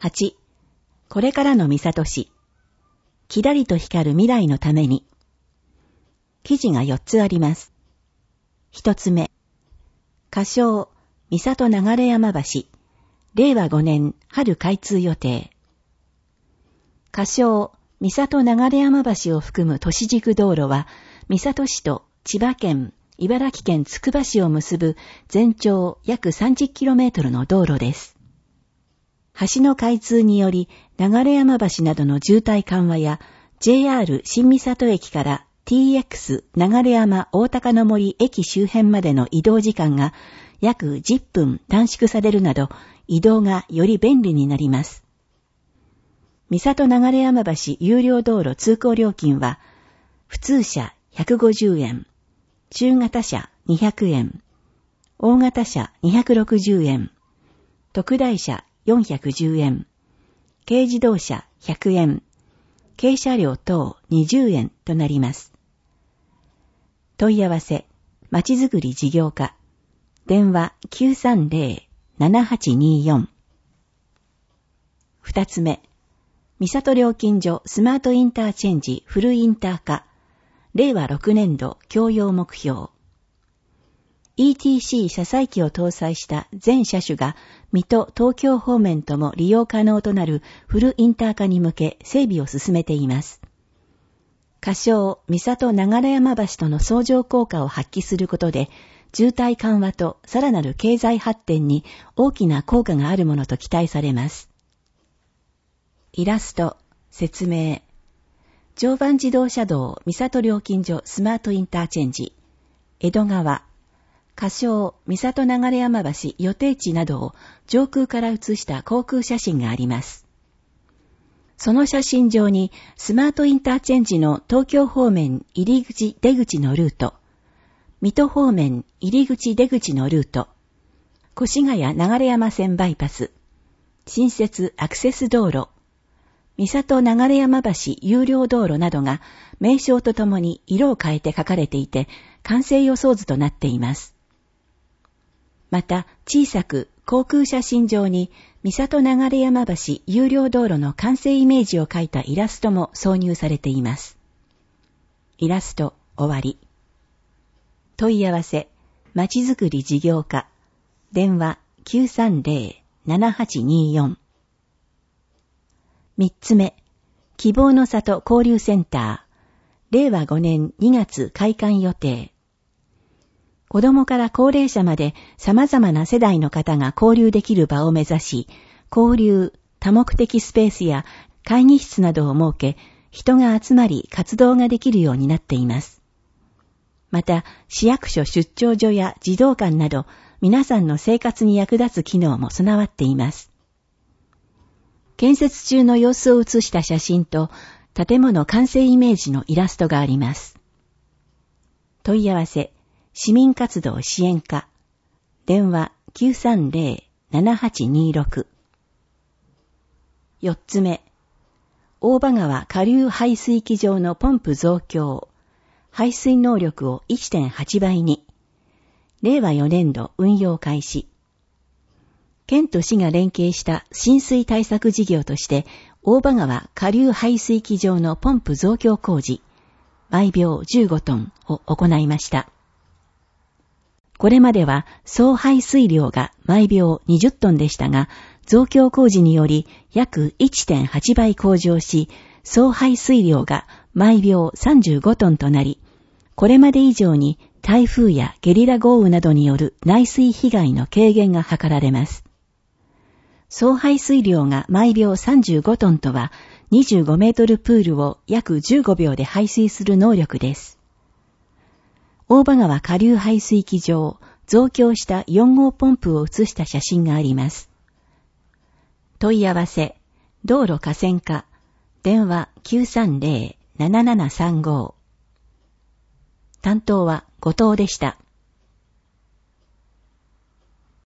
8、これからの三郷市。きらりと光る未来のために。記事が4つあります。1つ目、仮称、三郷流山橋。令和5年春開通予定。仮称、三郷流山橋を含む都市軸道路は、三郷市と千葉県、茨城県つくば市を結ぶ全長約 30km の道路です。橋の開通により、流山橋などの渋滞緩和や JR 新三郷駅から TX 流山大高の森駅周辺までの移動時間が約10分短縮されるなど、移動がより便利になります。三郷流山橋有料道路通行料金は、普通車150円、中型車200円、大型車260円、特大車410円、軽自動車100円、軽車両等20円となります。問い合わせ、まちづくり事業課、電話 930-7824。2つ目、三郷料金所スマートインターチェンジフルインター化、令和6年度共用目標。ETC 車載機を搭載した全車種が水戸、東京方面とも利用可能となるフルインター化に向け整備を進めています。仮称、三郷流山橋との相乗効果を発揮することで、渋滞緩和とさらなる経済発展に大きな効果があるものと期待されます。イラスト、説明。常磐自動車道三郷料金所スマートインターチェンジ、江戸川、仮称三郷流山橋予定地などを上空から写した航空写真があります。その写真上にスマートインターチェンジの東京方面入り口出口のルート、水戸方面入り口出口のルート、越谷流山線バイパス、新設アクセス道路、三郷流山橋有料道路などが名称とともに色を変えて書かれていて、完成予想図となっています。また、小さく航空写真上に三郷流山橋有料道路の完成イメージを描いたイラストも挿入されています。イラスト終わり。問い合わせ、まちづくり事業課、電話 930-7824。3つ目、希望の里交流センター、令和5年2月開館予定。子供から高齢者まで様々な世代の方が交流できる場を目指し、交流、多目的スペースや会議室などを設け、人が集まり活動ができるようになっています。また、市役所出張所や児童館など、皆さんの生活に役立つ機能も備わっています。建設中の様子を写した写真と、建物完成イメージのイラストがあります。問い合わせ、市民活動支援課、電話 930-7826。4つ目、大場川下流排水機場のポンプ増強、排水能力を 1.8 倍に、令和4年度運用開始。県と市が連携した浸水対策事業として、大場川下流排水機場のポンプ増強工事、毎秒15トンを行いました。これまでは総排水量が毎秒20トンでしたが、増強工事により約 1.8 倍向上し、総排水量が毎秒35トンとなり、これまで以上に台風やゲリラ豪雨などによる内水被害の軽減が図られます。総排水量が毎秒35トンとは、25メートルプールを約15秒で排水する能力です。大場川下流排水機場、増強した4号ポンプを写した写真があります。問い合わせ、道路河川課、電話 930-7735。担当は後藤でした。